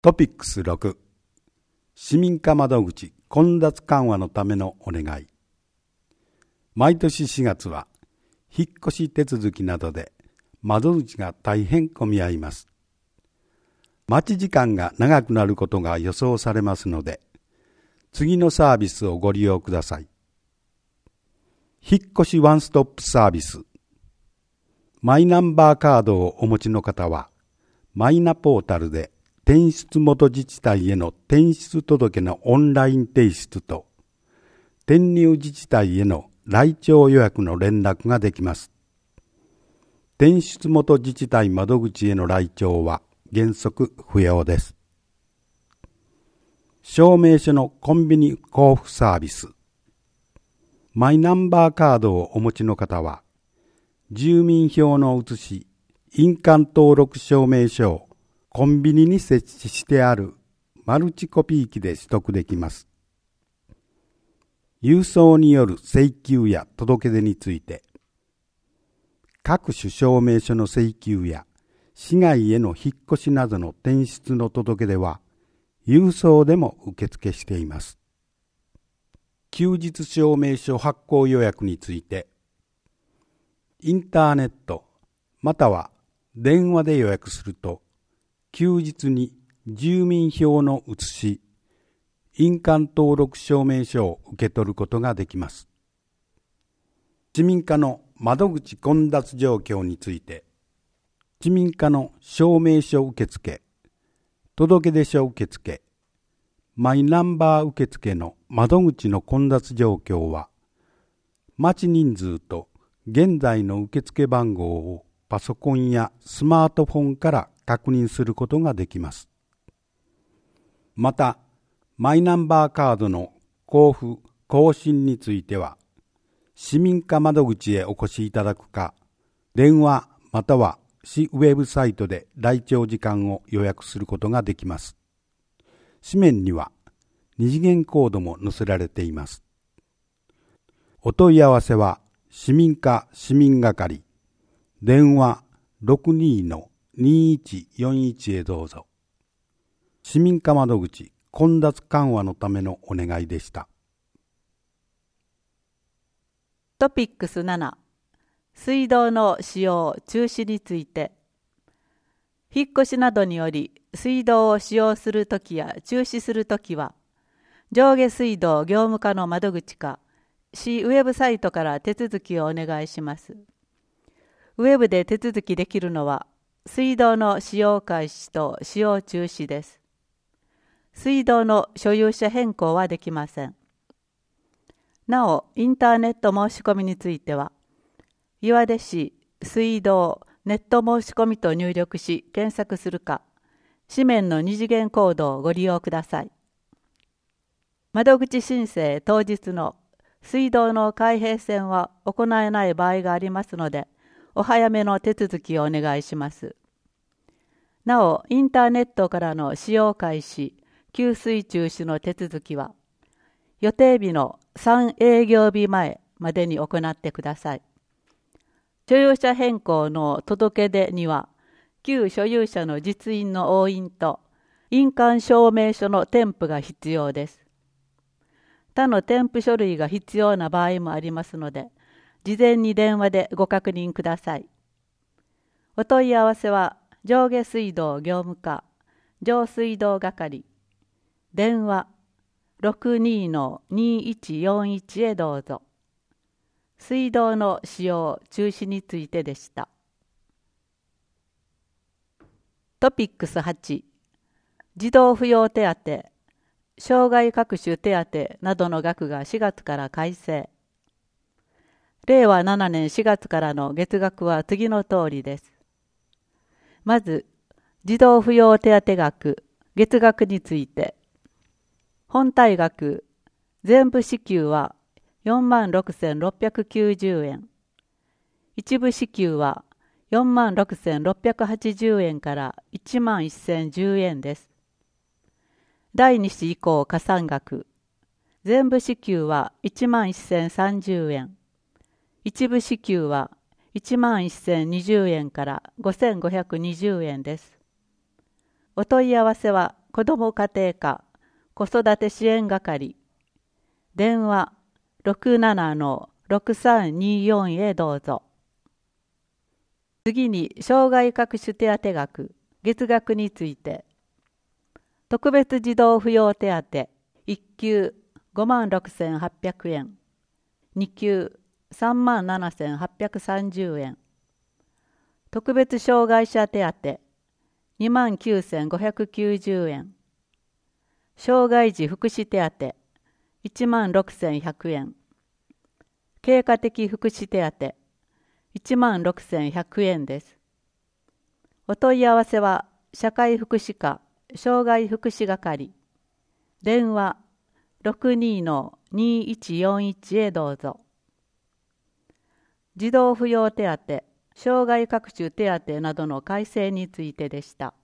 トピックス6、市民課窓口混雑緩和のためのお願い。毎年4月は引っ越し手続きなどで窓口が大変混み合います。待ち時間が長くなることが予想されますので、次のサービスをご利用ください。引っ越しワンストップサービス。マイナンバーカードをお持ちの方は、マイナポータルで転出元自治体への転出届のオンライン提出と、転入自治体への来庁予約の連絡ができます。転出元自治体窓口への来庁は原則不要です。証明書のコンビニ交付サービス。マイナンバーカードをお持ちの方は、住民票の写し、印鑑登録証明書をコンビニに設置してあるマルチコピー機で取得できます。郵送による請求や届け出について、各種証明書の請求や市外への引っ越しなどの転出の届け出は、郵送でも受付しています。休日証明書発行予約について、インターネットまたは電話で予約すると、休日に住民票の写し、印鑑登録証明書を受け取ることができます。市民課の窓口混雑状況について、市民課の証明書受付、届出書受付、マイナンバー受付の窓口の混雑状況は、待ち人数と現在の受付番号をパソコンやスマートフォンから確認することができます。また、マイナンバーカードの交付・更新については、市民課窓口へお越しいただくか、電話または市ウェブサイトで来庁時間を予約することができます。紙面には二次元コードも載せられています。お問い合わせは、市民課市民係、電話 62-2141 へどうぞ。市民課窓口混雑緩和のためのお願いでした。 トピックス7、水道の使用中止について。引っ越しなどにより水道を使用するときや中止するときは、上下水道業務課の窓口か市ウェブサイトから手続きをお願いします。ウェブで手続きできるのは、水道の使用開始と使用中止です。水道の所有者変更はできません。なお、インターネット申し込みについては、岩出市水道ネット申し込みと入力し検索するか、紙面の二次元コードをご利用ください。窓口申請当日の水道の開閉栓は行えない場合がありますので、お早めの手続きをお願いします。なお、インターネットからの使用開始、給水中止の手続きは、予定日の3営業日前までに行ってください。所有者変更の届け出には、旧所有者の実印の押印と印鑑証明書の添付が必要です。他の添付書類が必要な場合もありますので、事前に電話でご確認ください。お問い合わせは、上下水道業務課、上水道係、電話 62-2141 へどうぞ。水道の使用中止についてでした。トピックス8、児童扶養手当、障害各種手当などの額が4月から改正。令和7年4月からの月額は次の通りです。まず、児童扶養手当額、月額について。本体額、全部支給は46,690円。一部支給は46,680円から11,010円です。第2子以降加算額、全部支給は11,030円。一部支給は11,020円から5,520円です。お問い合わせは子ども家庭課子育て支援係、電話 67-6324 へどうぞ。次に、障害各種手当額、月額について。特別児童扶養手当、1級56,800円、2級37,830円。特別障害者手当、29,590円。障害児福祉手当、16,100円。経過的福祉手当、16,100円です。お問い合わせは、社会福祉課障害福祉係、電話 62-2141 へどうぞ。児童扶養手当、障害各種手当などの改正についてでした。